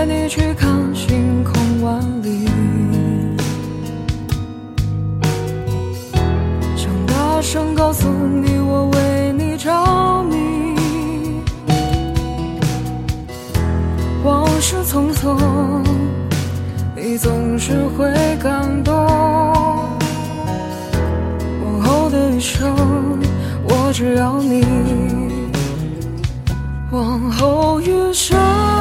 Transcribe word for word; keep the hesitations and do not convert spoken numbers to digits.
你去看星空万里，想大声告诉你我为你着迷。往事匆匆，你总是会感动。往后的余生，我只要你。往后余生。